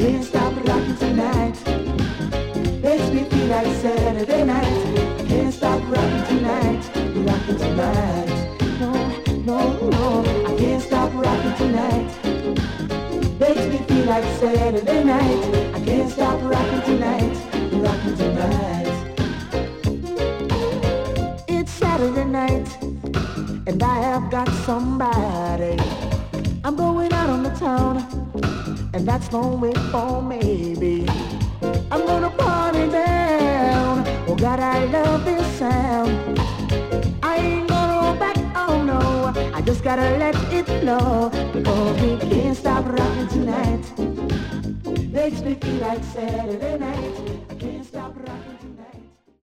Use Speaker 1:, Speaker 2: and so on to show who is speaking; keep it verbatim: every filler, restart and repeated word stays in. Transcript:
Speaker 1: can't stop rocking tonight. Makes me feel like Saturday night. I can't stop rocking tonight. Rocking tonight. No, no, no. I can't stop rocking tonight. Makes me feel like Saturday night. I can't stop rocking tonight. Rocking tonight. It's Saturday night, and I have got somebody. I'm going out on the town, and that's no way for maybe. I'm gonna party down. Oh God, I love this sound. I ain't gonna go back, oh no. I just gotta let it flow, because we can't stop rocking tonight. Makes me feel like Saturday night. I can't